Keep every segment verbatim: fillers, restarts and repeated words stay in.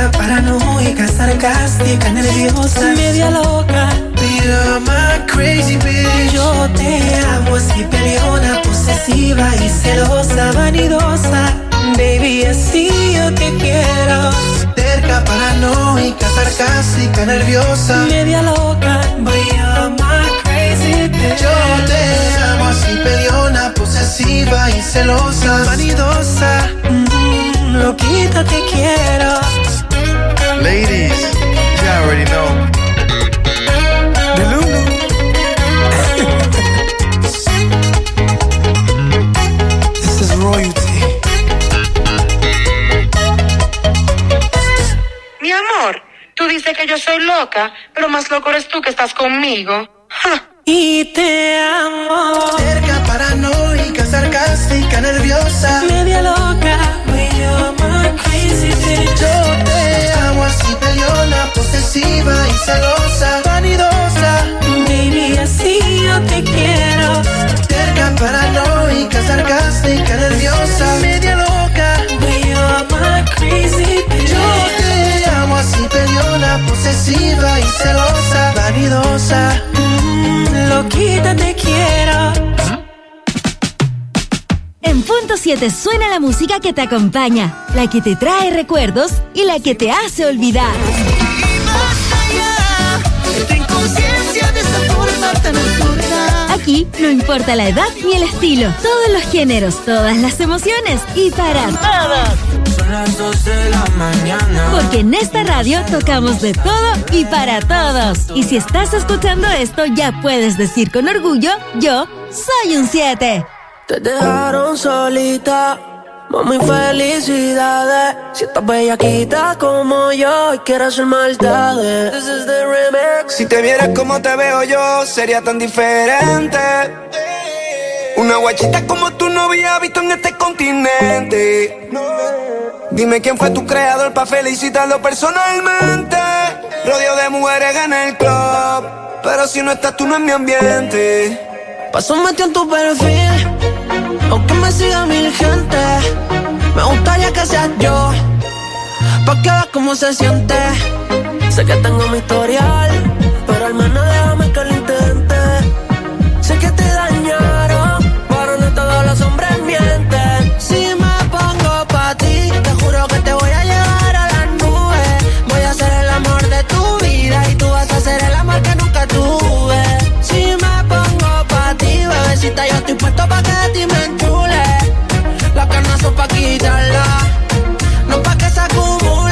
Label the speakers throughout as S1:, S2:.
S1: Terca, paranoica, sarcástica, nerviosa, media loca. You're my crazy bitch. Yo te amo así, peleona, posesiva y celosa, vanidosa. Baby, así yo te quiero. Terca, paranoica, sarcástica, nerviosa, media loca. But you're my crazy bitch. Yo te amo así, peleona, posesiva y celosa, vanidosa. Mm, loquita, te quiero.
S2: Ladies, you already know.
S1: This is royalty.
S3: Mi amor, tú dices que yo soy loca, pero más loco eres tú que estás conmigo. ¡Ja!
S1: Y te amo. Terca, paranoica, sarcástica, nerviosa, media loca. But you're my crazy bitch. Yo te amo así, peleona, posesiva y celosa, vanidosa. Baby, así yo te quiero. Terca, paranoica, sarcástica, nerviosa, media loca. But you're my crazy bitch. Yo te amo así, peleona, posesiva y celosa, vanidosa. Mm, loquita, te quiero.
S4: En Punto siete suena la música que te acompaña, la que te trae recuerdos y la que te hace olvidar. Aquí no importa la edad ni el estilo, todos los géneros, todas las emociones y para todos.
S5: Son las dos de la mañana.
S4: Porque en esta radio tocamos de todo y para todos. Y si estás escuchando esto, ya puedes decir con orgullo, yo soy un siete.
S5: Te dejaron solita, mami, felicidades. Si estás bellaquita como yo y quieres hacer maldades. This is the remix.
S6: Si te vieras como te veo yo, sería tan diferente. Una guachita como tú no había visto en este continente. Dime quién fue tu creador pa' felicitarlo personalmente. Rodeo de mujeres en el club, pero si no estás tú no es mi ambiente.
S5: Paso metido en tu perfil, aunque me siga mil gente. Me gustaría que seas yo, pa' que veas cómo se siente. Sé que tengo mi historial, pero al menos déjame que lo intente. Sé que te dañaron, pero no todos los hombres mienten. Si me pongo pa' ti, te juro que te voy a llevar a las nubes. Voy a ser el amor de tu vida y tú vas a ser el amor que nunca tuve. Si me pongo pa' ti, bebecita, yo estoy puesto pa' que de ti me enchule. Las ganas son pa' quitarla, no pa' que se acumule.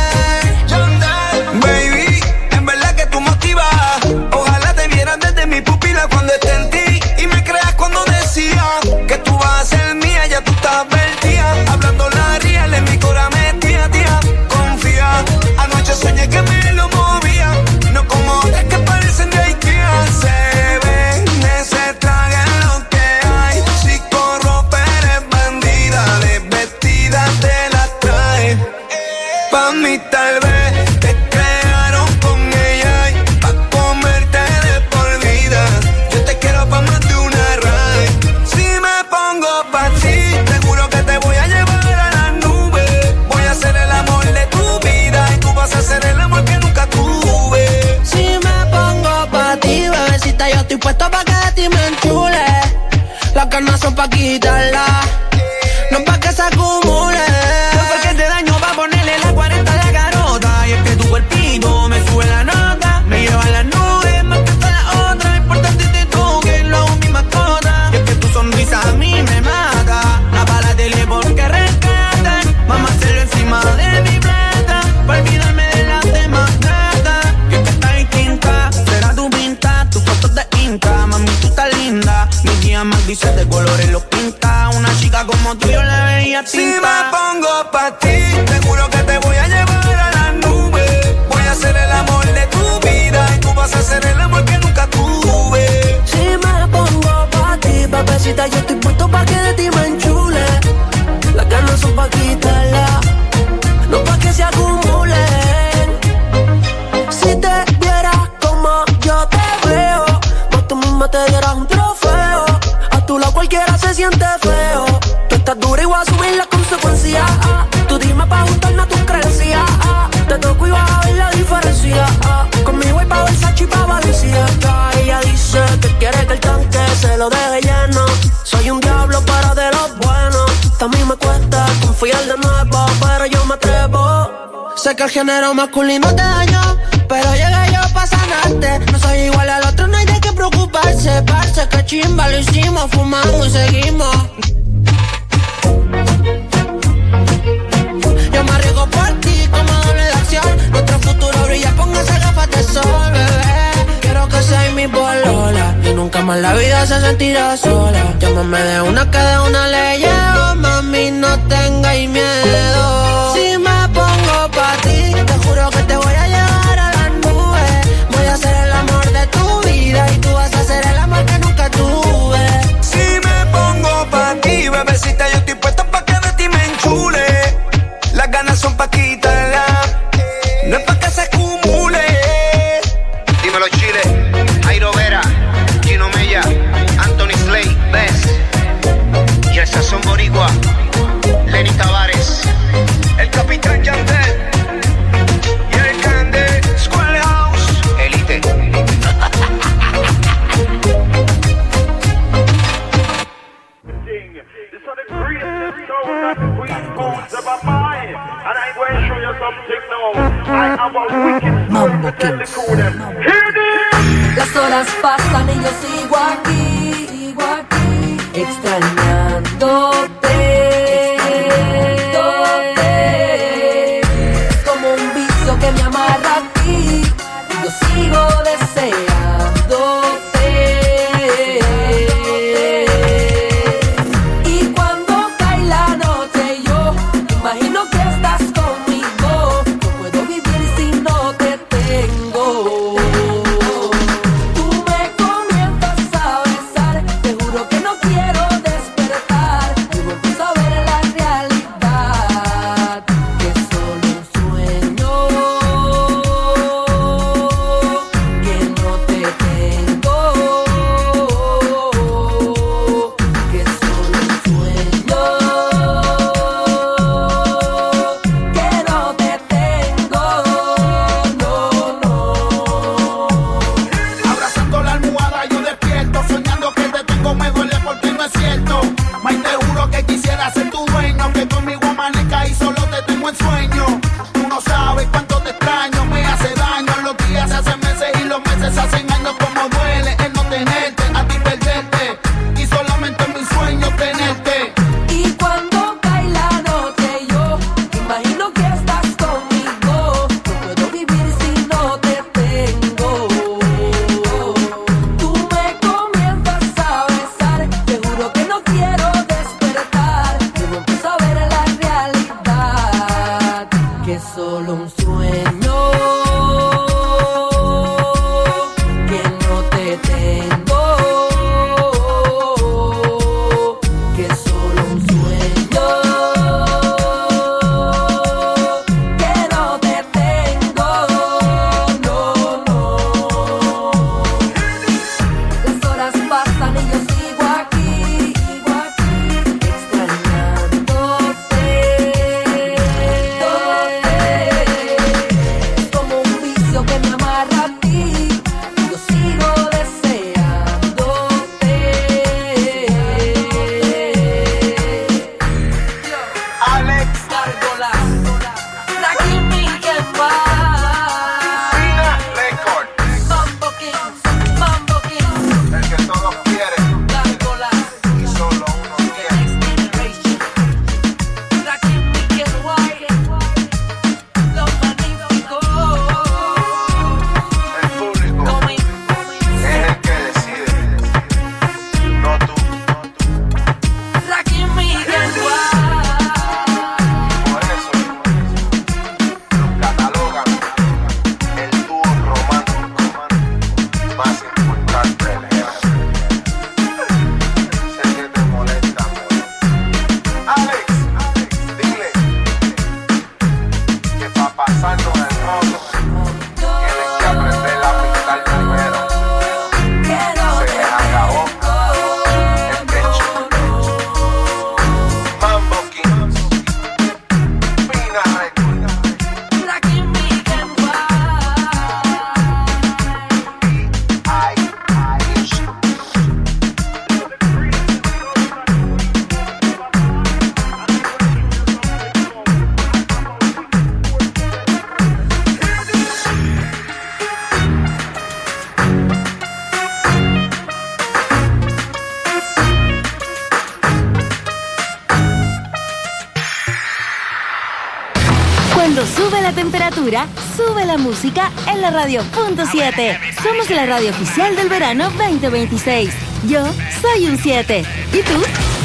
S6: Baby, en verdad que tú motivas. Ojalá te vieran desde mi pupila cuando esté en ti. Y me creas cuando decía que tú vas a ser mía, ya tú estás advertida. Hablando la real en mi cora metía, tía. Confía, anoche soñé que me lo movía. No como otras que parecen de Ikea. Se ven, ese traje es lo que hay. Si corro, pero eres bandida. Desvestida te la trae. Pa' mí tal vez te crearon con ella y pa' comerte de por vida. Yo te quiero pa' más de una raíz. Si me pongo pa' ti, te juro que te voy a llevar a las nubes. Voy a ser el amor de tu vida y tú vas a ser el amor que nunca tuve.
S5: Si me pongo pa' ti, bebecita, yo estoy puesto pa' que de ti me enchule. Las ganas son pa' quitarla, no pa' que se acumule. No fue que te daño pa' ponerle la cuarenta de garota. Y es que tu cuerpito me sube la nota, me lleva a las nubes más que todas las otras. Importante tú que lo hago mi mascota. Y es que tu sonrisa a mí me mata. La para tele porque rescata. Vamos a hacerlo encima de mi plata, pa' olvidarme de las demás gatas. Que es que estás distinta, será tu pinta, tus fotos de Insta. Mami, tú estás linda, mi tía más dice de colores los pinta. Una chica como tú yo la veía tinta.
S6: Si me pongo pa' ti, te juro que te voy a llevar a las nubes. Voy a ser el amor de tu vida y tú vas a ser el amor que nunca tuve.
S5: Si me pongo pa' ti, papacita, yo estoy puesto pa' que de ti me enchule. Las ganas son pa' quitarla, no pa' que se acumulen. Si te vieras como yo te veo, más tú misma te dieras un trofeo. A tu lado cualquiera se siente feo. Tú estás dura y voy a subir las consecuencias. Tú dime pa' juntarnos a tus creencias. nuevo, pero yo me atrevo. Sé que el género masculino te dañó, pero llegué yo pa' sanarte. No soy igual al otro, no hay de qué preocuparse. Parce, que chimba, lo hicimos, fumamos y seguimos. Yo me arriesgo por ti como doble de acción. Nuestro futuro brilla, póngase gafas de sol, bebé. Quiero que seas mi polola y nunca más la vida se sentirá sola. Llámame de una que de una le llevo, mami, no tengáis miedo. Si me pongo pa' ti, te juro que te voy a llevar a las nubes. Voy a ser el amor de tu vida y tú vas a ser el amor que nunca tuve.
S6: Si me pongo pa' ti, bebecita, yo estoy puesto pa' que de ti me enchule. Las ganas son pa' quitarla, no es pa' que se acumule.
S7: Dímelo Chile, Jairo Vera, Gino Mella, Anthony Slay, Bess, y el sazón boricua, Lenny Tavares,
S6: El Capitán Yandel y el Cande, Schoolhouse,
S7: Elite.
S8: Mambo Kings. Las horas pasan y yo sigo aquí, sigo aquí, extrañándote, extrañándote. Es como un vicio que me amarra a ti y yo sigo deseándote. Y cuando cae la noche yo imagino que estás conmigo. No puedo vivir si no te tengo. Tú me comienzas a besar, te juro que no quiero despertar. Luego empiezo a ver la realidad, que es solo un sueño, que no te tengo, que es solo un sueño, que no te tengo, no, no.
S9: Abrazando la almohada yo despierto, soñando que te tengo me duele porque no es cierto. May, te juro que quisiera ser tu dueño, que conmigo amanezca y solo te tengo en sueño. Tú no sabes cuánto te extraño, me hace daño. Los días se hacen meses y los meses se hacen años. Como duele el no tenerte, a ti perderte, y solamente en mis sueños tenerte.
S8: Y cuando cae la noche yo imagino que estás conmigo. No puedo vivir si no te tengo. Tú me comienzas a besar, te juro que no quiero despertar. Luego empiezo a ver la realidad, que es solo un sueño, que no te tengo, que es solo un sueño, que no te tengo, no, no. Las horas pasan y yo sigo aquí, sigo aquí, extrañándote, extrañándote.
S4: Cuando sube la temperatura, sube la música en la radio punto siete. Somos la radio oficial del verano veinte veintiséis. Yo soy un siete. ¿Y tú?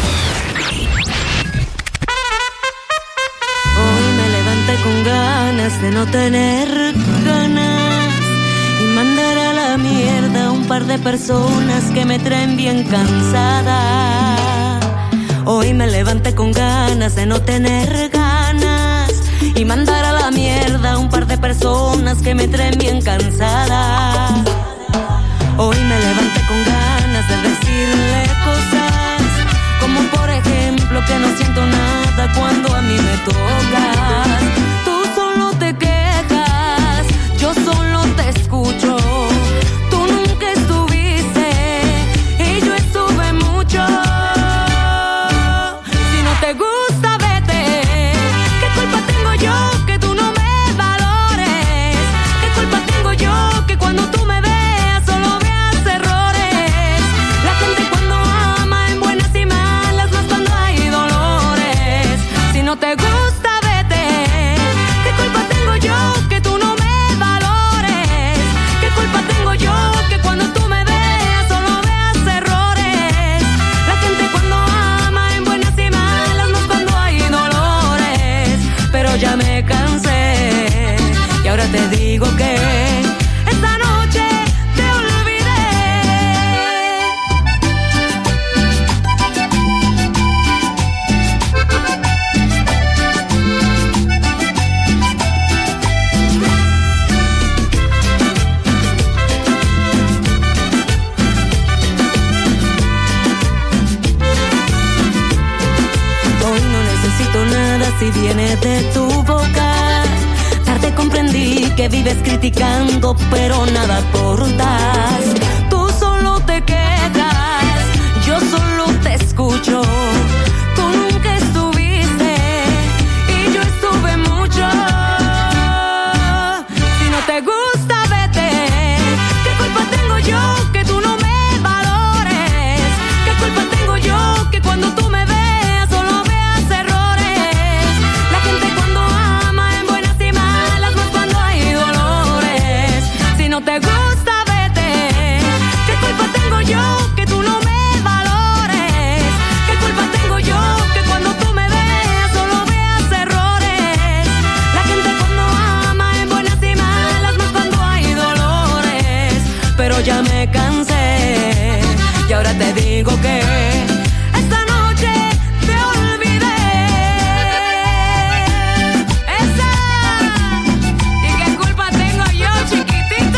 S10: Hoy me levanté con ganas de no tener ganas y mandar a la mierda a un par de personas que me traen bien cansada. Hoy me levanté con ganas de no tener ganas y mandar a la mierda a un par de personas que me traen bien cansada. Hoy me levanté con ganas de decirle cosas, como por ejemplo que no siento nada cuando a mí me tocas. Tú solo te quejas, yo solo te escucho. Tú nunca estuviste y yo estuve mucho. Si no te gusta, vete. ¿Qué culpa tengo yo que tú no me valores? ¿Qué culpa tengo yo que cuando tú me veas solo veas errores? La gente cuando ama en buenas y malas, más cuando hay dolores. Si no te gusta, vete. ¿Qué culpa tengo yo que tú no me valores? ¿Qué culpa tengo yo que cuando tú me veas solo veas errores? La gente cuando ama en buenas y malas, más cuando hay dolores. Pero ya me cansé y ahora te digo que esta noche te olvidé. Hoy no necesito nada si viene de tu boca. Tarde comprendí que vives criticando, pero nada aportas. Tú solo te quejas, yo solo te escucho. Tú nunca estuviste y yo estuve mucho. Si no te gusta, vete. ¿Qué culpa tengo yo que tú no me valores? ¿Qué culpa tengo yo que cuando tú me veas solo veas errores? La gente cuando ama en buenas y malas, más cuando hay dolores. Si no te gusta, vete. ¿Qué culpa tengo yo que tú no me valores? ¿Qué culpa tengo yo que cuando tú me veas solo veas errores? La gente cuando ama en buenas y malas, más cuando hay dolores. Pero ya me cansé y ahora te digo que esta noche te olvidé. Esa. ¿Y qué culpa tengo yo, chiquitito?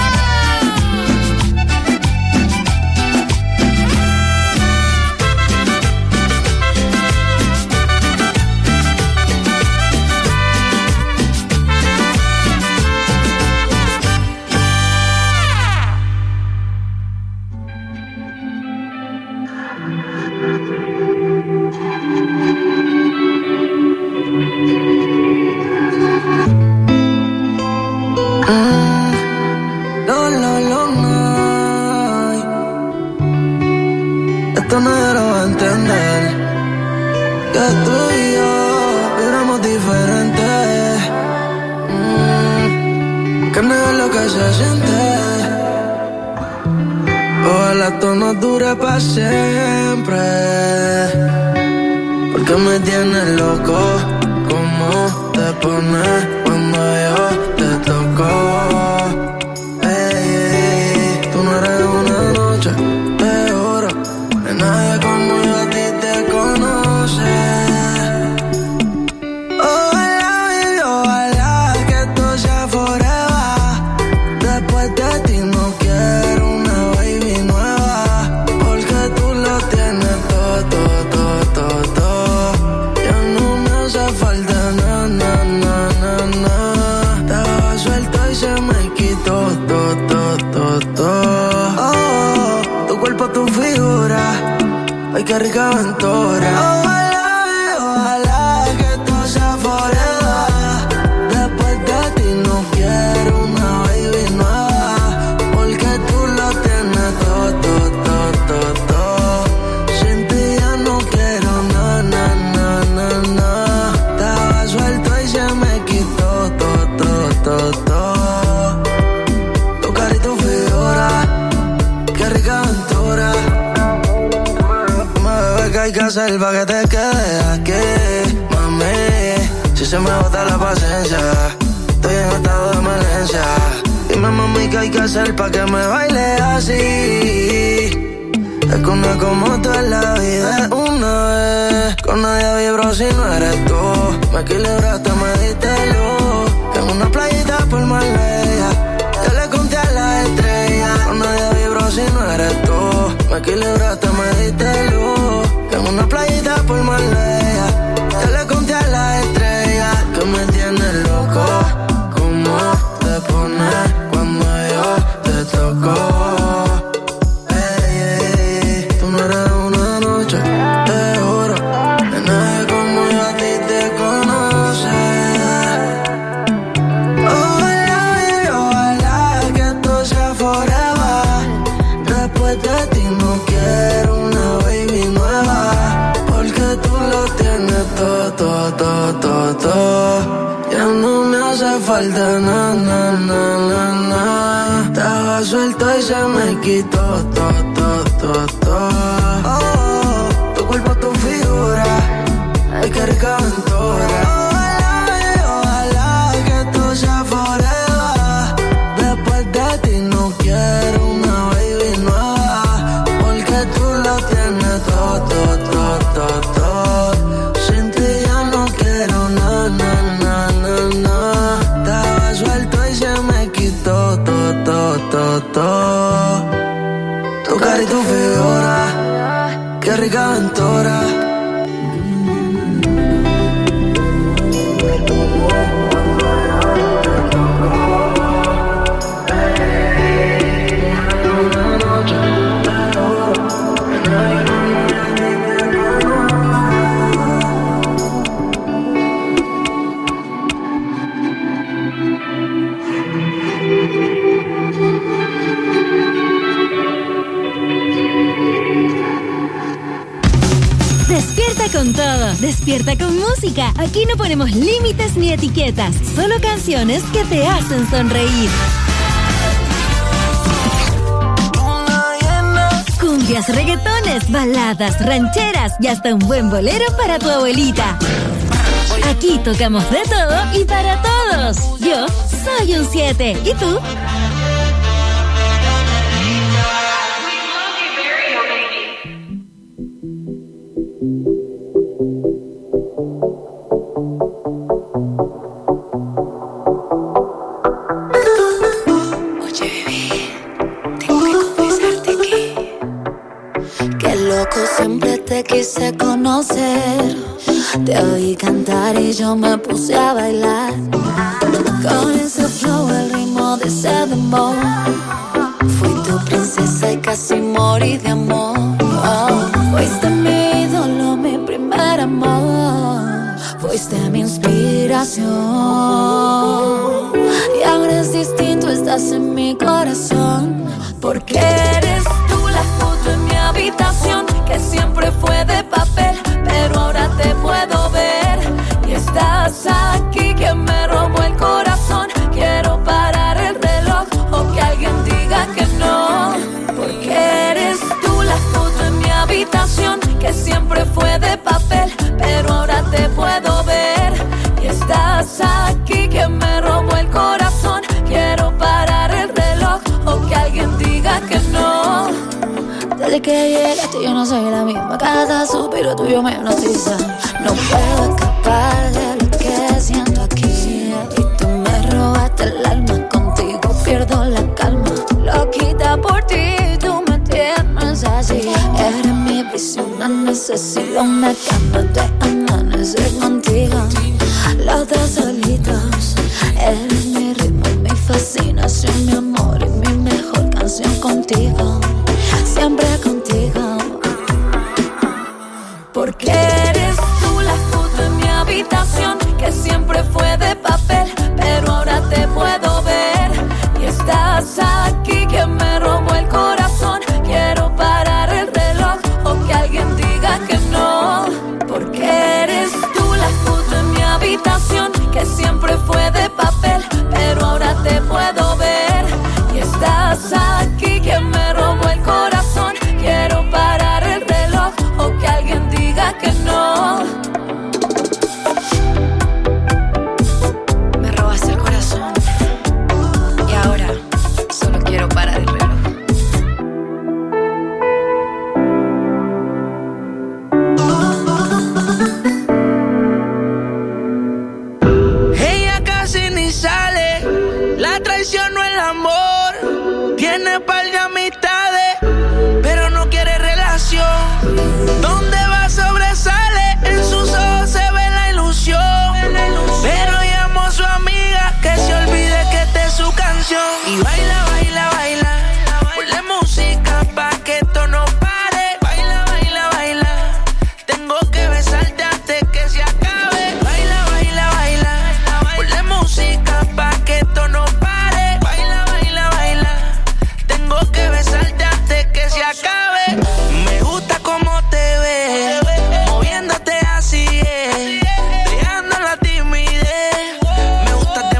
S5: No, no, no, no. Esto nadie lo va a entender. Que tú y yo vibramos diferente. Mm, que no es lo que se siente. Ojalá esto no dure para siempre. Porque me tienes loco. ¿Cómo te pones cuando yo te toco? Tú no eres una noche de oro, de nadie como yo a ti te conoce. Ojalá, baby, ojalá que esto sea forever. Después de ti no quiero una baby nueva, porque tú lo tienes todo, todo, todo, todo, todo. Ya no me hace falta nada, nada, nada, nada. Estaba suelto y se me quitó todo, todo, todo, todo. Tu figura, ay qué rica aventura. Ojalá, ojalá que esto sea forever. Después de ti no quiero una baby nueva, porque tú lo tienes todo, todo, todo, todo, todo. Sin ti ya no quiero na, na, na, na, na. Estaba suelto y se me quitó hacer pa' que te quedes aquí, mami? Si se me bota la paciencia, estoy en estado de emergencia. Dime, mami, ¿qué hay que hacer pa' que me baile así? Es que una como tú en la vida es una vez. Con nadie vibro si no eres tú. Me equilibraste, me diste luz. En una playita por Marbella yo le conté a la estrella. Con nadie vibro si no eres tú. Me equilibraste, me diste luz. En una playita por Marbella yo le conté a la estrella. Que me tienes loco. ¿Cómo te pones cuando yo te toco? Ya no me hace falta na, na, na, na, na. Estaba suelto y se me quitó to, to, to, to. Oh, tu cuerpo, tu figura, ay, qué rica aventura. Ojalá, ojalá que esto sea forever. Después de ti no quiero una baby nueva, porque tú lo tienes todo, todo, todo, todo, todo. Sin ti ya no quiero nada, nada, nada, nada. Estaba suelto y se me quitó todo, todo, todo, todo. Tu cara y tu figura, qué rica aventura.
S4: Con todo, despierta con música. Aquí no ponemos límites ni etiquetas, solo canciones que te hacen sonreír. Cumbias, reggaetones, baladas, rancheras y hasta un buen bolero para tu abuelita. Aquí tocamos de todo y para todos. Yo soy un siete. ¿Y tú?
S11: Quise conocer, te oí cantar y yo me puse a bailar. Con ese flow, el ritmo de ese dembow. Fui tu princesa y casi morí de amor. Oh, fuiste mi ídolo, mi primer amor. Fuiste mi inspiración. Y ahora es distinto, estás en mi corazón. Porque eres tú la foto en mi habitación, que siempre fue de papel, pero ahora te puedo ver. Y estás aquí que me robó el corazón. Quiero parar el reloj o que alguien diga que no. Porque eres tú la foto en mi habitación, que siempre fue de papel, pero ahora te puedo ver. Y estás aquí que me robó el corazón. Quiero parar el reloj o que alguien diga que no. Desde que llegaste yo no soy la misma. Cada suspiro tuyo me hipnotiza. No puedo escapar de lo que siento aquí. Y tú me robaste el alma, contigo pierdo la calma. Loquita por ti, tú me tienes así. Eres mi prisión, no necesito una cama de amanecer contigo. Los dos solitos, eres mi ritmo, mi fascinación, mi amor y mi mejor canción contigo. Siempre contigo. Porque eres tú la foto en mi habitación, que siempre fue de papel, pero ahora te puedo ver. Y estás aquí que me robó el corazón. Quiero parar el reloj o que alguien diga que no. Porque eres tú la foto en mi habitación, que siempre fue de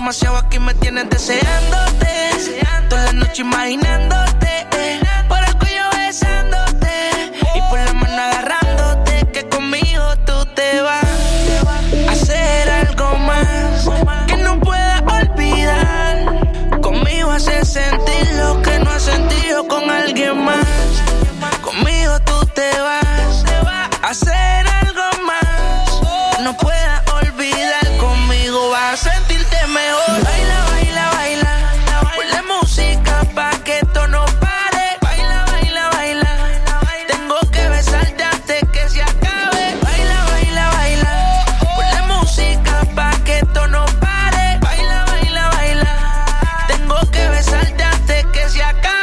S5: demasiado, aquí me tienes deseándote. Toda la noche imaginándote, eh. Por el cuello besándote y por la mano agarrándote. Que conmigo tú te vas a hacer algo más que no puedas olvidar. Conmigo haces sentir lo que no has sentido con alguien más. Conmigo tú te vas a hacer algo más que no puedas olvidar. Conmigo vas a sentirte mejor. Baila, baila, baila. Ponle música pa' que esto no pare. Baila, baila, baila. Tengo que besarte antes que se acabe. Baila, baila, baila. Ponle música pa' que esto no pare. Baila, baila, baila. Tengo que besarte antes que se acabe.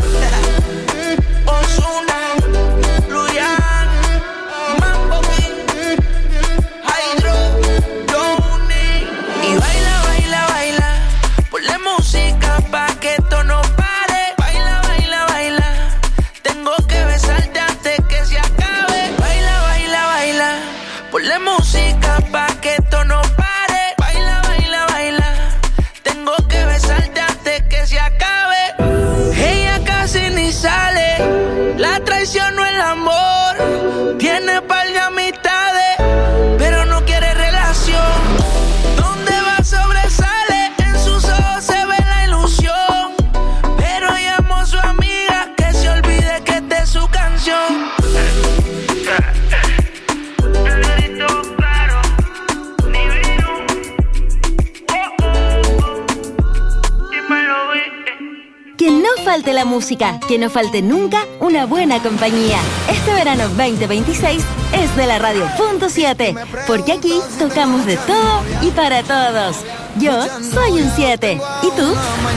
S5: Ozuna, Luyan, Mambo King, Hydro, Johnny. Y baila, baila, baila. Ponle música pa' que esto no pare. Baila, baila, baila. Tengo que besarte antes que se acabe. Baila, baila, baila. Ponle música pa' que esto no pare. Baila, baila, baila. Tengo que besarte antes que se acabe. Ella casi ni sale. La traición no es el amor. Tiene par de amistades, pero no quiere relación. Donde va sobresale, en sus ojos se ve la ilusión. Pero llamó a su amiga que se olvide que esta es su canción.
S4: Que no falte la música, que no falte nunca una buena compañía. Este verano veinte veintiséis es de la Radio Punto siete, porque aquí tocamos de todo y para todos. Yo soy un siete. ¿Y tú?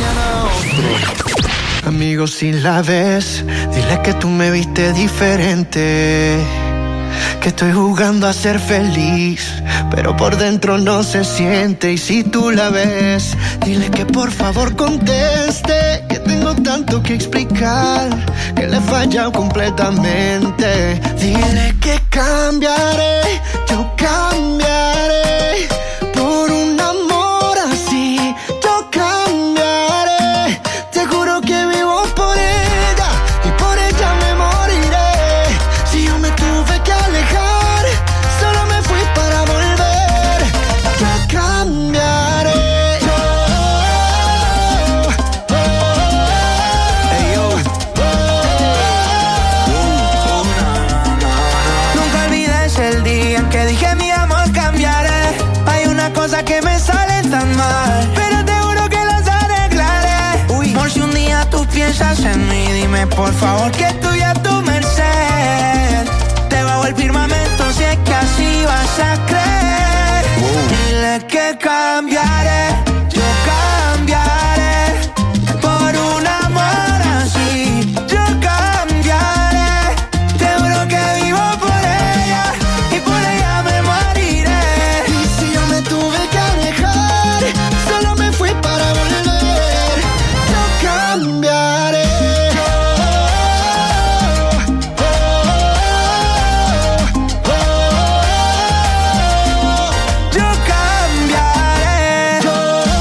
S12: Amigo, si la ves, dile que tú me viste diferente. Que estoy jugando a ser feliz, pero por dentro no se siente. Y si tú la ves, dile que por favor conteste. Que tengo tanto que explicar, que le he fallado completamente. Dile que cambiaré, yo cambiaré. Por un amor así, yo cambiaré. Te juro que vivo por ella y por ella me moriré. Si yo me tuve que alejar, solo me fui para volver. Yo cambiaré.
S5: Nunca olvides el día en que dije mi amor cambiaré. Hay una cosa que me sale tan mal, pero te juro que las arreglaré. Uy. Por si un día tú piensas en mí, dime por favor que estoy a tu merced. Te bajo el firmamento si es que así vas a creer. Dile que cambiaré, yo cambiaré. Por un amor así, yo cambiaré. Te juro que vivo por ella y por ella me moriré.
S12: Y si yo me tuve que alejar, solo me fui para volver. Yo cambiaré.
S5: Yo cambiaré.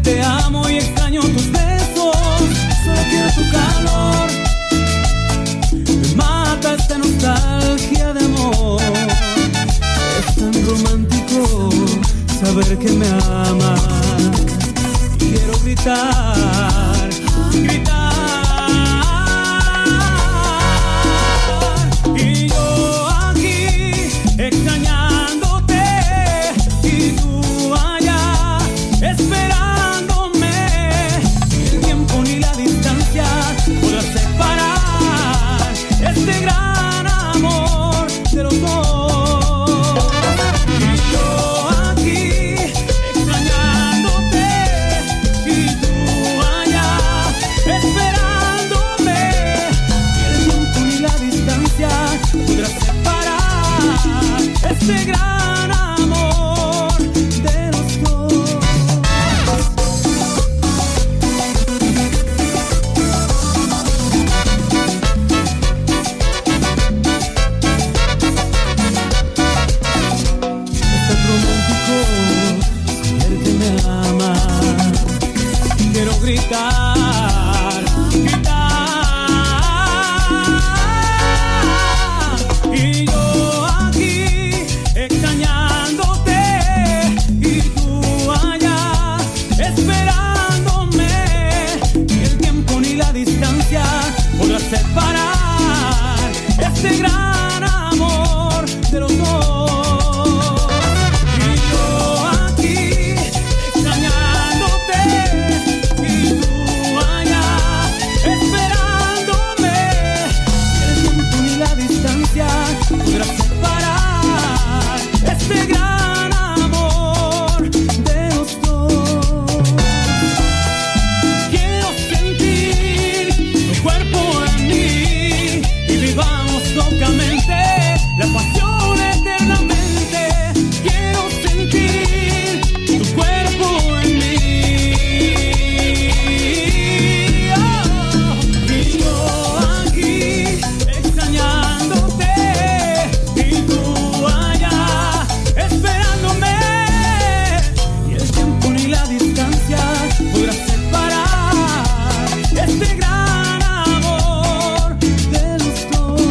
S13: te amo y extraño tus besos. Solo quiero tu calor. Me mata esta nostalgia de amor. Es tan romántico saber que me amas. Quiero gritar, gritar. Y yo aquí extrañándote y tú allá esperándome. Ni el tiempo ni la distancia podrá separar este gran amor de los dos. Y yo aquí extrañándote y tú allá esperándome. Ni el tiempo ni la distancia podrá separar este gran amor de los dos. Es tan romántico saber que me amas. Quiero gritar, gritar. Y yo aquí extrañándote y tú allá esperándome. Ni el tiempo ni la distancia podrá separar este gran amor de los dos. Y yo aquí extrañándote y tú allá esperándome. Ni el tiempo ni la distancia podrá separar este gran amor de los dos. Quiero sentir tu cuerpo en mí y vivamos locamente la pasión eternamente. Quiero sentir tu cuerpo en mí. Oh, y yo aquí extrañándote y tú allá esperándome. Ni el tiempo ni la distancia podrá separar este gran amor de los dos.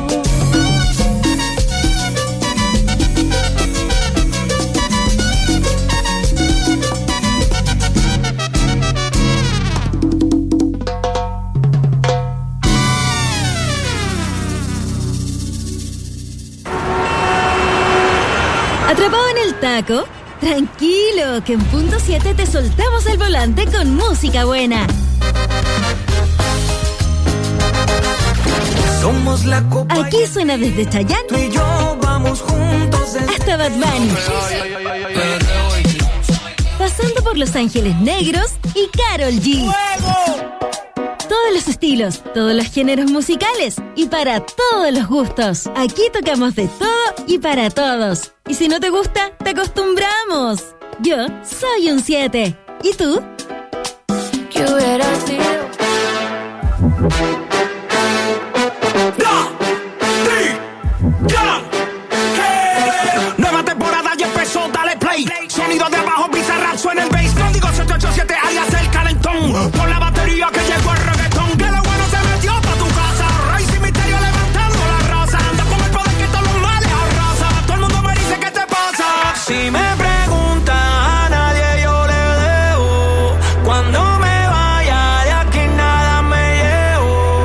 S4: ¿Atrapado en el taco? Tranquilo, que en punto siete te soltamos el volante con música buena.
S6: Somos la copa.
S4: Aquí suena desde Chayanne
S6: Tú y yo vamos juntos desde
S4: hasta Bad Bunny, pasando por Los Ángeles Negros y Karol G. Todos los estilos, todos los géneros musicales y para todos los gustos. Aquí tocamos de todo y para todos. Y si no te gusta, te acostumbramos. Yo soy un siete. ¿Y tú?
S11: ¿Qué hubiera sido?
S5: Nueva temporada ya empezó, dale play. Sonido de abajo, Bizarrap suena el bass. Código siete ocho siete, alias el calentón. Por la batería que llegó el reggaetón. Que lo bueno se metió pa' tu casa. Rey sin misterio levantando la raza. Anda con el poder que todos los males arrasa. Todo el mundo me dice ¿qué te pasa? Si me pregunta a nadie yo le debo. Cuando me vaya de aquí nada me llevo.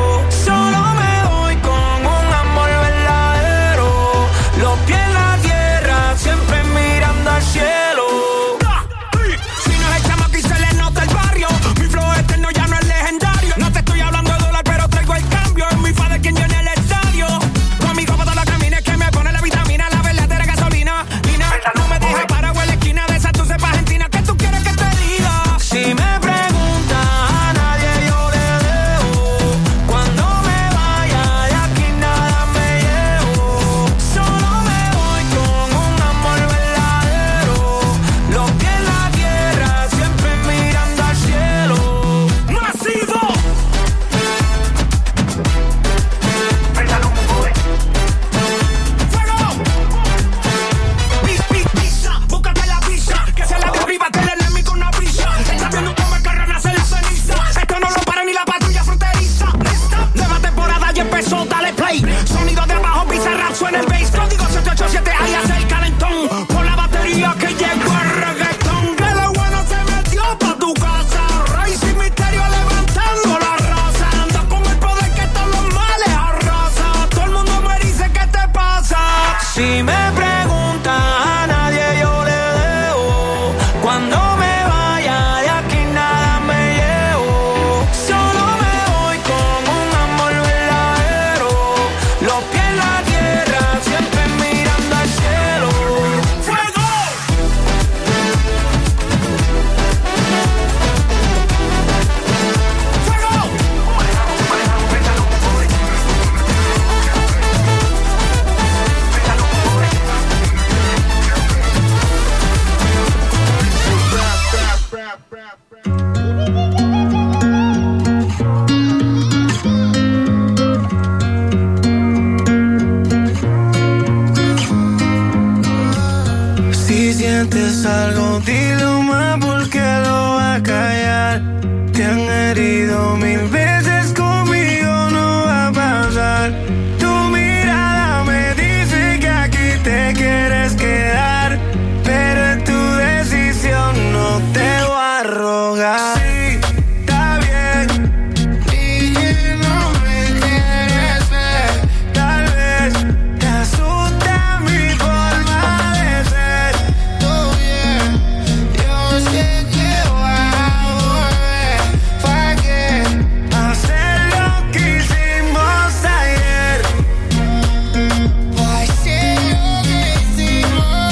S14: pasar. Te han herido mil veces, conmigo no va a pasar. Tu mirada me dice que aquí te quieres quedar, pero es tu decisión, no te voy a rogar. Sí, está bien. Dije no me quieres ver. Tal vez te asusta mi forma de ser. Todo bien, yo sé que voy a volver. ¿Para qué hacer lo que hicimos ayer? ¿Para hacer lo que hicimos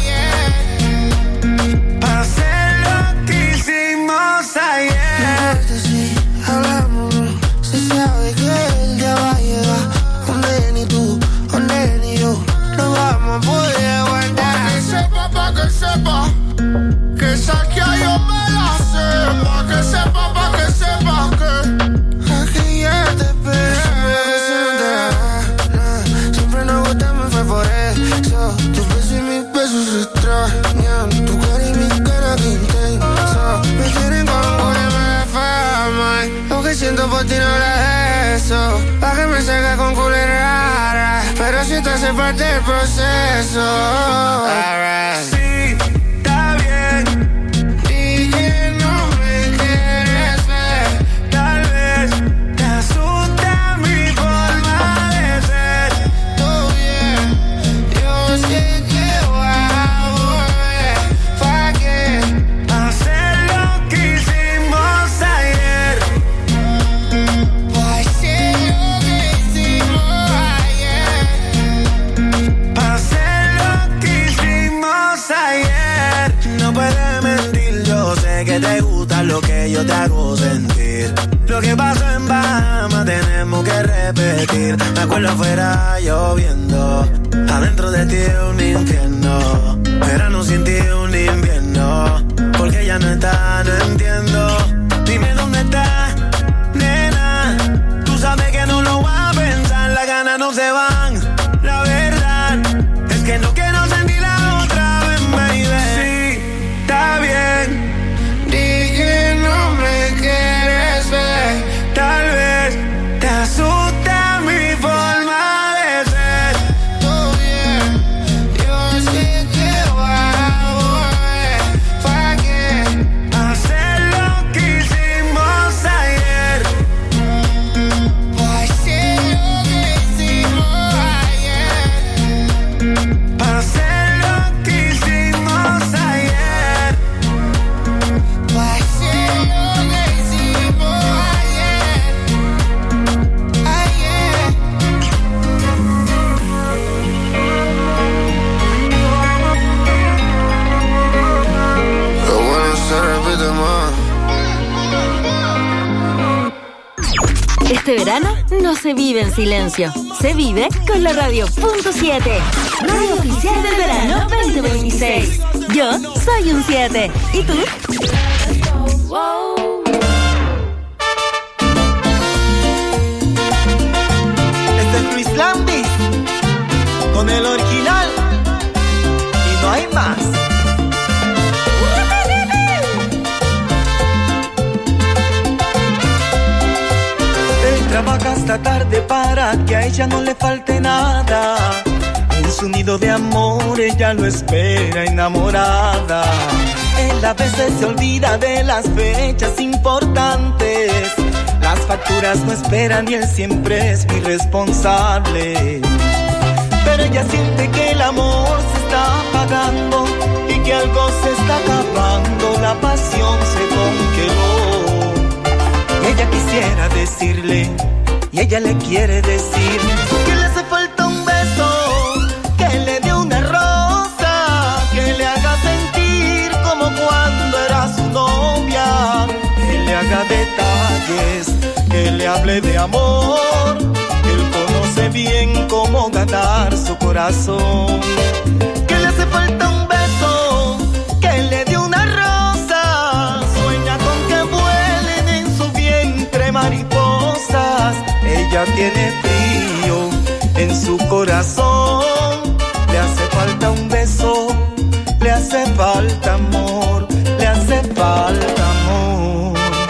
S14: ayer? ¿Para hacer lo que hicimos ayer?
S5: Si hablamos, se sabe que el día va a llegar donde ni tú, donde ni yo no vamos a poder aguantar.
S9: Pa' que sepa, pa' que sepa, que saque yo me la sé. Pa' que sepa, pa' que sepa que
S5: aquí ya te esperé. Siempre nos gustamos, fue por eso. Tus besos y mis besos se extrañan. Tu cara y mi cara que intensa. Me quieren como que me fama. Lo que siento por ti no era eso. Pa' que me salga con culera. Pero si te hace parte del proceso. Alright.
S14: Sí, está bien.
S5: Dije no me quieres ver.
S14: Tal vez te asusta mi forma de ser.
S5: Todo bien, yo sé que voy a volver. ¿Pa' qué
S14: hacer lo que hicimos ayer?
S5: ¿Pa' hacer lo que hicimos ayer?
S14: Pa' hacer lo que hicimos ayer. No puedes mentir, yo sé que te gusta lo que yo te hago sentir. Lo que pasó en Bahamas tenemos que repetir. Me acuerdo afuera lloviendo, adentro de ti un infierno. Verano sin ti un invierno, porque ya no está, no entiendo. Dime dónde está, nena. Tú sabes que no lo voy a pensar, las ganas no se van. La verdad es que no quiero sentir la otra vez, baby. Sí, está bien.
S5: Dije no me quieres ver.
S14: Tal vez te asusta mi forma de ser.
S5: Todo bien, yo sé que voy a volver. ¿Pa' qué
S14: hacer lo que hicimos ayer?
S5: ¿Pa' hacer lo que hicimos ayer?
S14: Pa' hacer lo que hicimos ayer.
S5: ¿Pa' hacer lo que hicimos ayer? Ayer. Lo bueno se repite más.
S4: Este verano no se vive en silencio, se vive con la radio punto siete, radio oficial del verano veinte veintiséis. Yo soy un siete, ¿y tú?
S15: Este es Luis Landis con el original y no hay más. Él trabaja hasta tarde para que a ella no le falte nada. En su nido de amor ella lo espera enamorada. Él a veces se olvida de las fechas importantes. Las facturas no esperan y él siempre es muy responsable. Pero ella siente que el amor se está apagando y que algo se está acabando. La pasión se congeló. Ella quisiera decirle y ella le quiere decir que le hace falta un beso, que le dé una rosa, que le haga sentir como cuando era su novia, que le haga detalles, que le hable de amor, que él conoce bien cómo ganar su corazón. Que le hace falta un beso, que le dé una rosa, sueña con que vuelen en su vientre mariposas. Ella tiene frío en su corazón, le hace falta un beso, le hace falta amor, le hace falta amor.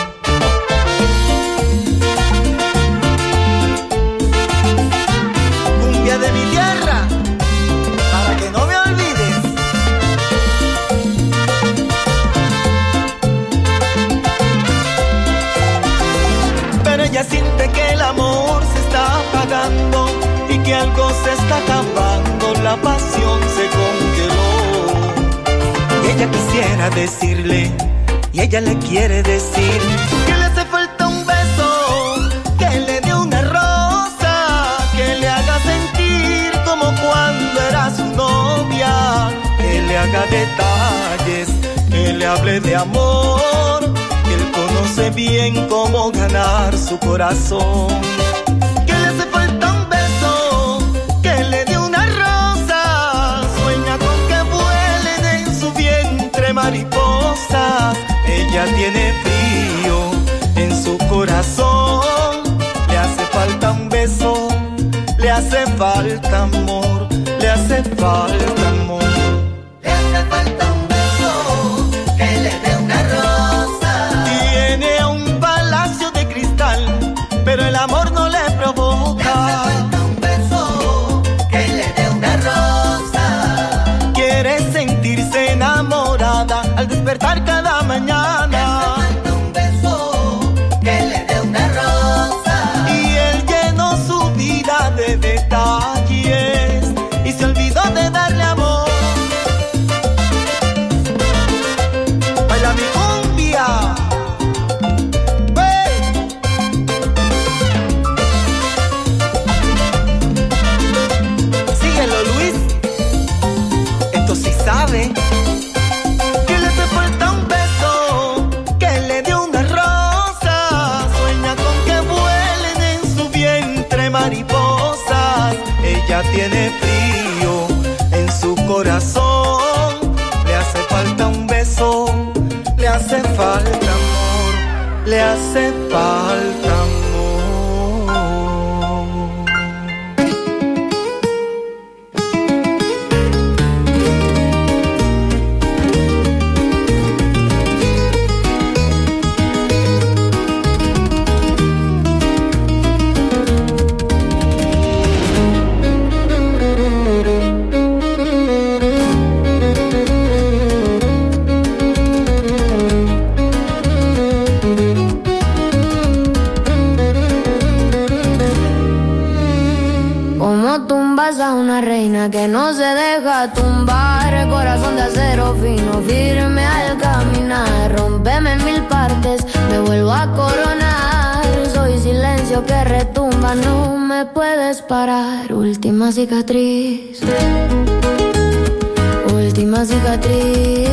S15: que algo se está acabando, la pasión se congeló. Y ella quisiera decirle, y ella le quiere decir que le hace falta un beso, que le dé una rosa, que le haga sentir como cuando era su novia, que le haga detalles, que le hable de amor, que él conoce bien cómo ganar su corazón. Que le hace falta un beso, que le dé una rosa, sueña con que vuelen en su vientre mariposas. Ella tiene frío en su corazón, le hace falta un beso, le hace falta amor, le hace falta amor.
S5: Le hace falta un beso, que le dé una rosa.
S15: Tiene un palacio de cristal, pero el amor no le provoca.
S5: Le hace falta un beso, que le dé una rosa.
S15: Quiere sentirse enamorada al despertar cada mañana.
S5: Le hace falta un beso, que le dé una rosa.
S15: Y él llenó su vida de detalles y se olvidó de darle amor. Baila mi cumbia. ¡Hey! Síguelo, Luis. Esto sí sabe. Que le hace falta un beso, que le dé una rosa. Sueña con que vuelen en su vientre mariposas. Ella tiene frío en su corazón. Le hace falta un beso, le hace falta amor, le hace falta amor.
S16: Como tumbas a una reina que no se deja tumbar, corazón de acero fino, firme al caminar. Rómpeme en mil partes, me vuelvo a coronar. Soy silencio que retumba, no me puedes parar. Última cicatriz, última cicatriz.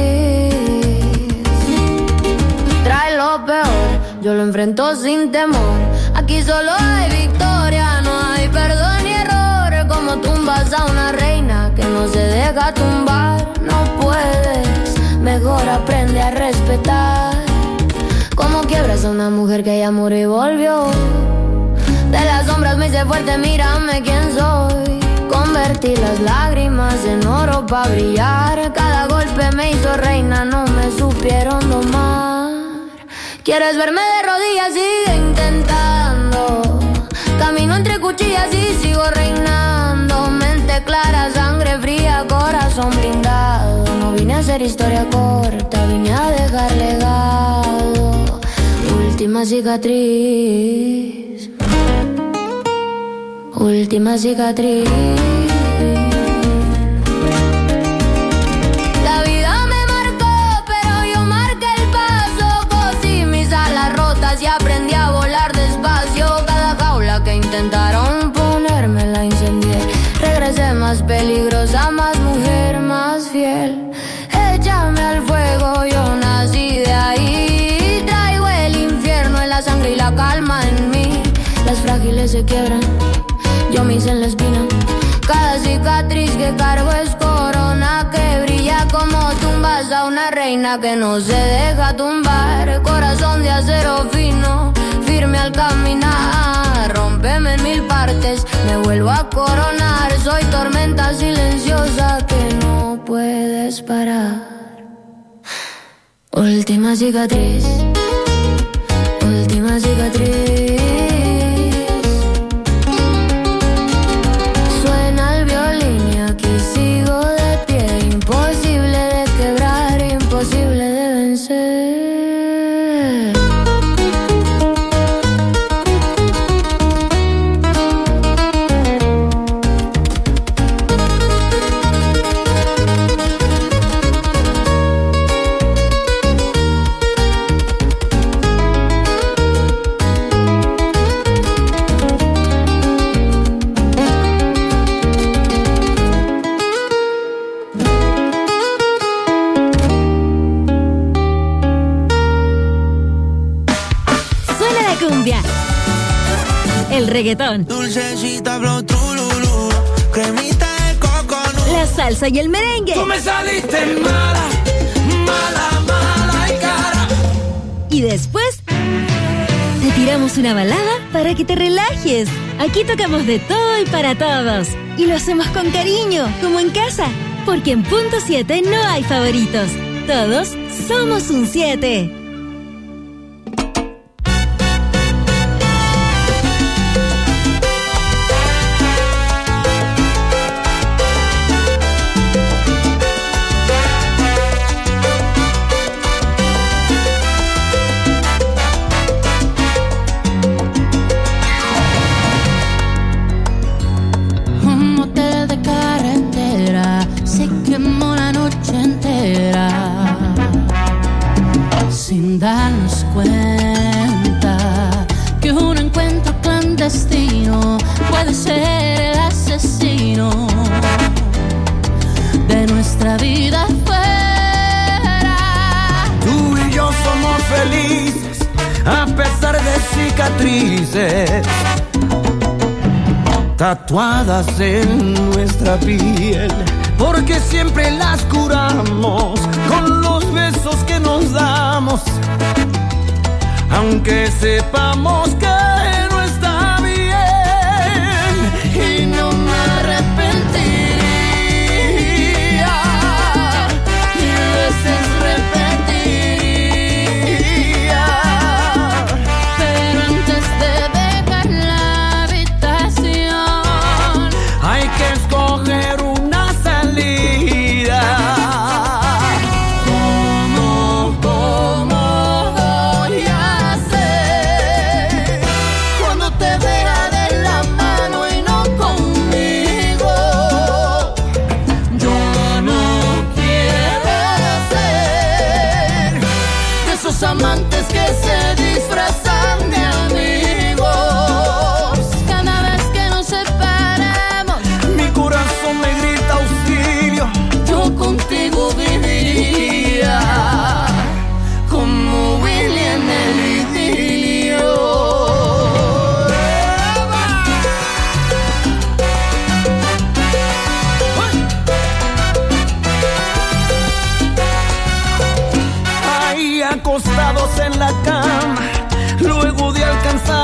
S16: Trae lo peor, yo lo enfrento sin temor. Aquí solo hay victoria, no hay perdón ni error. Como tumbas a una reina que no se deja tumbar. No puedes, mejor aprende a respetar. Como quiebras a una mujer que ya murió y volvió. De las sombras me hice fuerte, mírame quién soy. Convertí las lágrimas en oro pa' brillar. Cada golpe me hizo reina, no me supieron domar. ¿Quieres verme de rodillas? Sigue intentando. Camino entre cuchillas y sigo reinando. Mente clara, sangre fría, corazón blindado. No vine a hacer historia corta, vine a dejar legado. Última cicatriz, última cicatriz. La vida me marcó, pero yo marqué el paso. Cosí mis alas rotas y aprendí a volar despacio. Cada jaula que intentaron ponerme la incendié. Regresé más peligrosa, más mujer, más fiel. Échame al fuego, yo nací de ahí. Traigo el infierno en la sangre y la calma en mí. Las frágiles se quiebran, yo me hice en la espina. Cada cicatriz que cargo es corona que brilla. Como tumbas a una reina que no se deja tumbar. Corazón de acero fino, firme al caminar. Rómpeme en mil partes, me vuelvo a coronar. Soy tormenta silenciosa que no puedes parar. Última cicatriz, última cicatriz. Suena el violín y aquí sigo de pie. Imposible de quebrar, imposible de vencer.
S4: cumbia, el reggaetón,
S5: dulcecita flow trululú, cremita de coco,
S4: la salsa y el merengue.
S5: Tú me saliste mala, mala, mala y cara.
S4: Y después te tiramos una balada para que te relajes. Aquí tocamos de todo y para todos. Y lo hacemos con cariño, como en casa. Porque en Punto siete no hay favoritos. Todos somos un siete.
S17: Sin darnos cuenta que un encuentro clandestino puede ser el asesino de nuestra vida fuera.
S15: Tú y yo somos felices a pesar de cicatrices tatuadas en nuestra piel, porque siempre las curamos con los besos que nos damos, aunque sepamos que no está bien.
S17: Y no me arrepentiría, mil veces repetiría, pero antes de dejar la habitación
S15: hay que escoger una salida.
S17: ¿Cómo, cómo voy a hacer cuando te vea de la mano y no conmigo? Yo no quiero ser de esos amantes que se disfrazan de amigos. Cada vez que nos separamos,
S15: mi corazón me grita auxilio.
S17: yo contigo viviría como Willy en el idilio.
S15: Ahí acostados en la cama, luego de alcanzar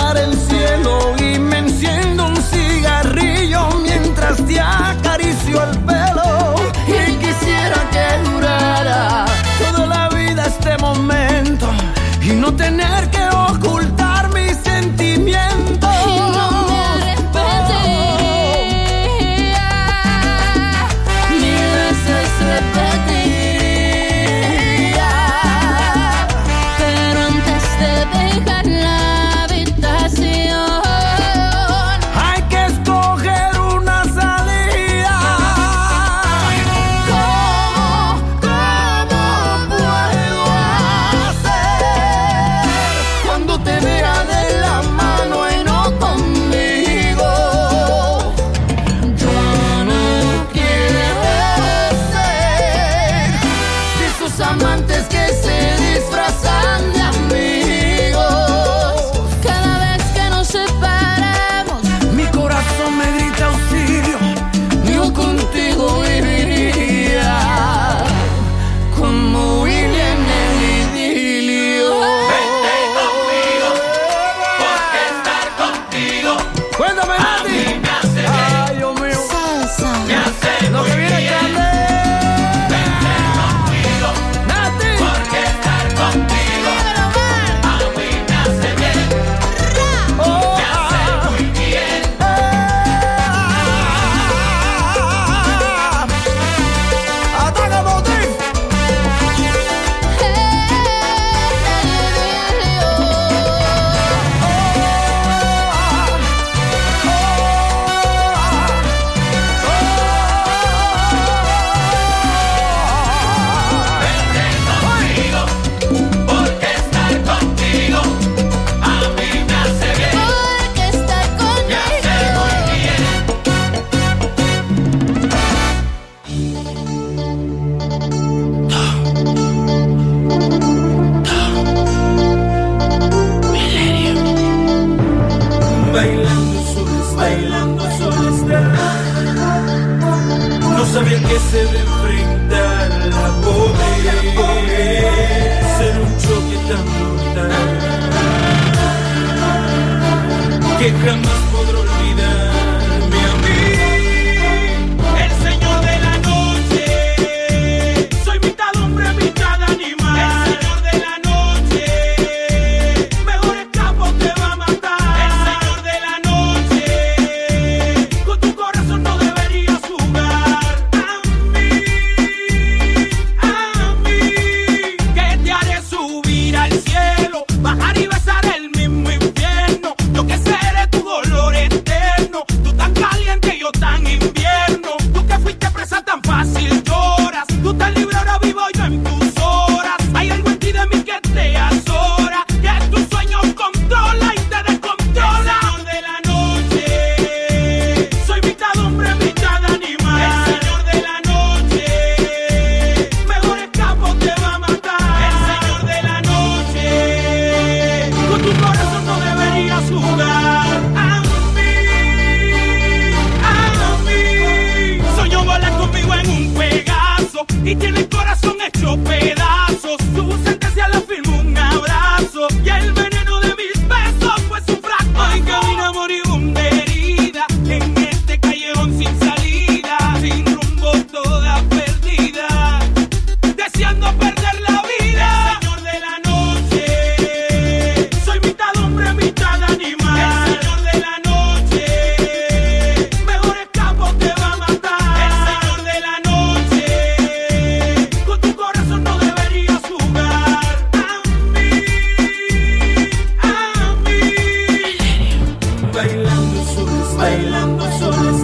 S13: que jamás podré olvidarme a mí. El señor de la noche, soy mitad hombre, mitad animal. El señor de la noche, mejor escapo te va a matar. El señor de la noche, con tu corazón no deberías jugar. A mí, a mí, que te haré subir al cielo, bajar y besar el mismo infierno. Yo que seré tu dolor eterno, tú tan caliente y yo tan invierno. Tú que fuiste presa tan fácil lloras, tú tan libre ahora vivo yo en tus horas. Hay algo en ti de mí que te azora, que tus sueños controla y te descontrola. El señor de la noche, soy mitad hombre, mitad animal. El señor de la noche, mejor escapo te va a matar. El señor de la noche, con tu corazón no deberías jugar. A mí, a mí, soñó volar conmigo en un Pegaso y tiene el corazón hecho pedazos. Su sentencia la firmó un abrazo y el veneno de mis besos fue su frasco. Ay, camina moribunda herida en este callejón sin salida, sin rumbo toda perdida, deseando perder la vida. El señor de la noche, soy mitad hombre, mitad animal. El señor de la noche, mejor escapo te va a matar. El señor de la noche, con tu corazón no deberías jugar. A mí, a mí, bailando soles, bailando soles.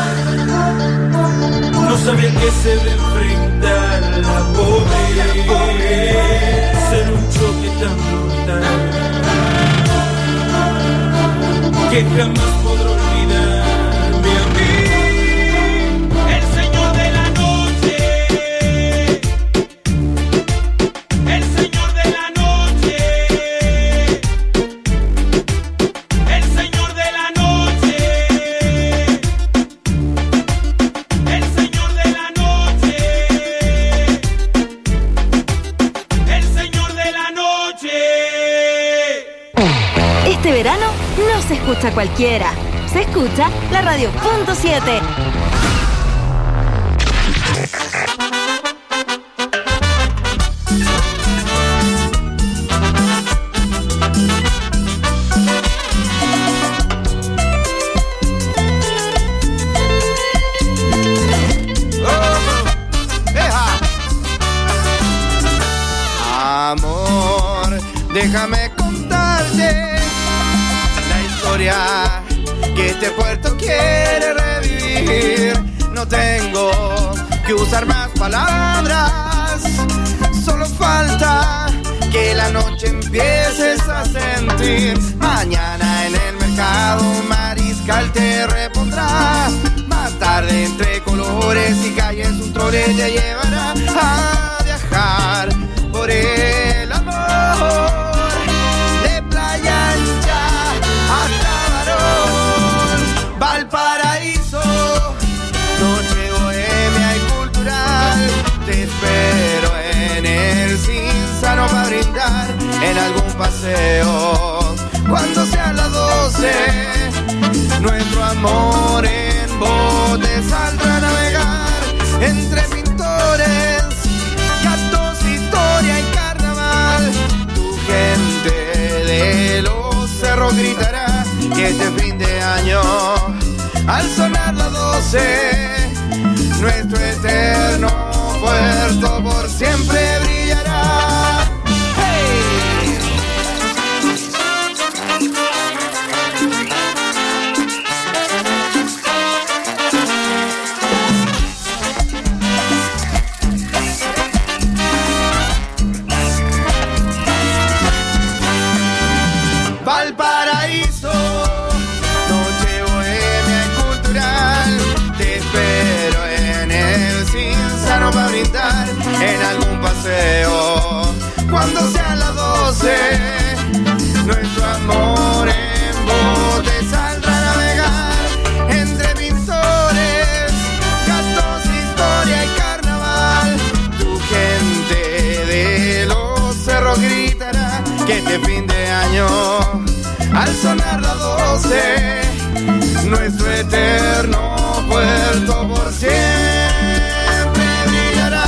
S13: No sabía que se ve enfrentar la pobre, ser un choque tan brutal que jamás podré olvidarme a mí. El señor de la noche, el señor de la noche, el señor de la noche, el señor de la noche, el señor de la noche.
S4: Este verano no se escucha cualquiera, se escucha la Radio Punto siete.
S12: Amor, déjame contarte la historia que este puerto quiere revivir. No tengo que usar más palabras, solo falta que la noche empieces a sentir. Mañana en el mercado un mariscal te repondrá. Más tarde entre colores y calles un trole te llevará a viajar por el amor, de Playa Ancha hasta Barón, Valparaíso, noche bohemia y cultural. Te espero en el Cinzano para brindar en algún paseo. Cuando sean las doce, nuestro amor en bote saldrá a navegar entre pintores, gatos, historia y carnaval. Tu gente de los cerros gritará que este fin de año, al sonar las doce, nuestro eterno puerto por siempre brillará. Valparaíso, noche bohemia y cultural. Te espero en el Cinzano para brindar en algún paseo. Cuando sean las doce, nuestro amor en bote saldrá a navegar entre pintores, gatos, historia y carnaval. Tu gente de los cerros gritará que este fin de año,
S14: al sonar las doce, nuestro eterno puerto por siempre brillará.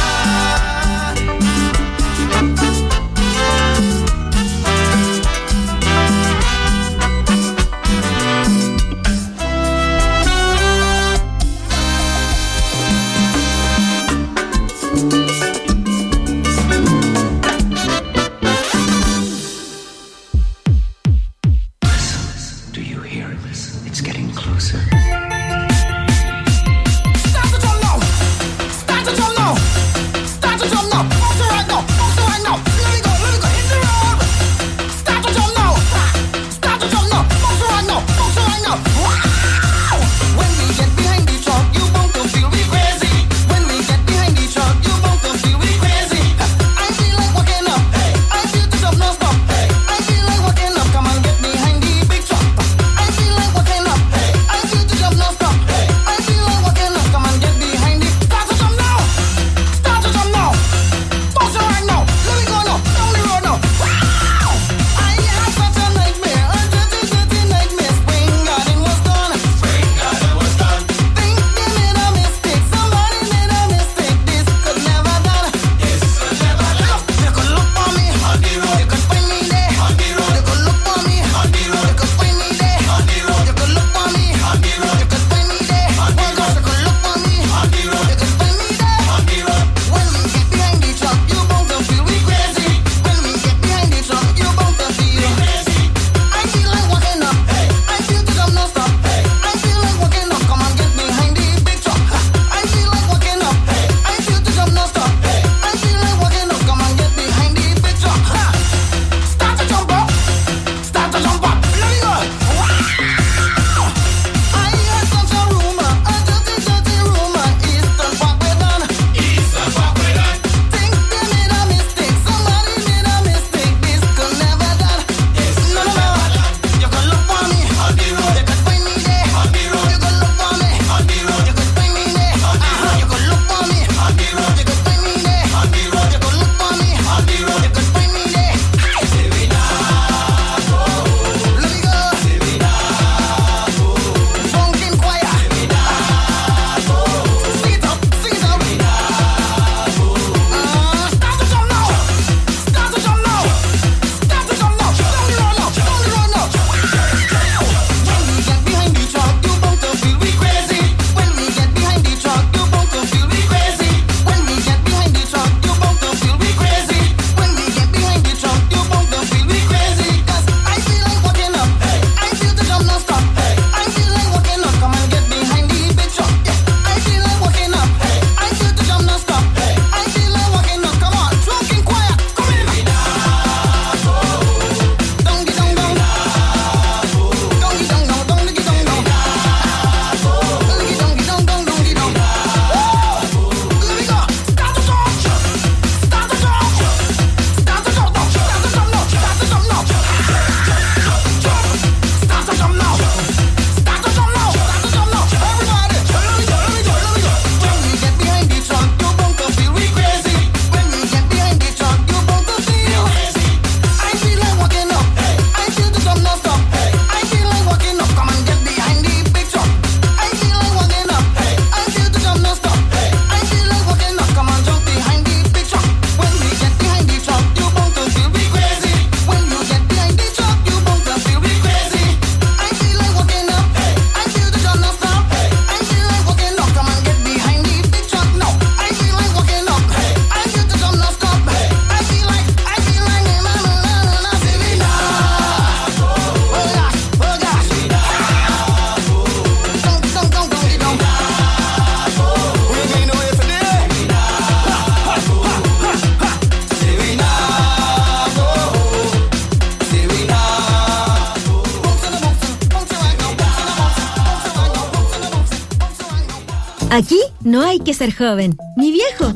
S4: Aquí no hay que ser joven, ni viejo,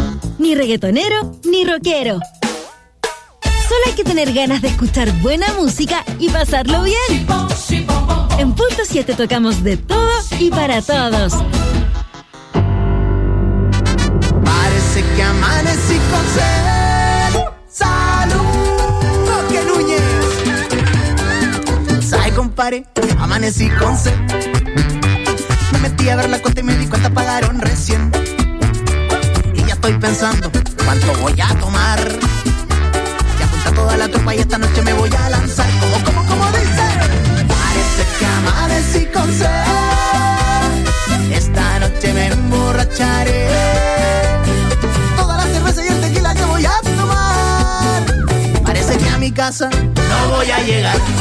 S4: ni reggaetonero, ni rockero. Solo hay que tener ganas de escuchar buena música y pasarlo bien. En Punto siete tocamos de todo y para todos.
S5: Parece que amanecí con sed. Salud, Roque Núñez.
S18: paré, amanecí con sed. Me metí a ver la cuenta y me di cuenta pagaron recién. Y ya estoy pensando cuánto voy a tomar. Ya apunta toda la tropa y esta noche me voy a lanzar. Como, como, como dice. Parece que amanecí con sed. Esta noche me emborracharé. Toda la cerveza y el tequila que voy a tomar. Parece que a mi casa no voy a llegar.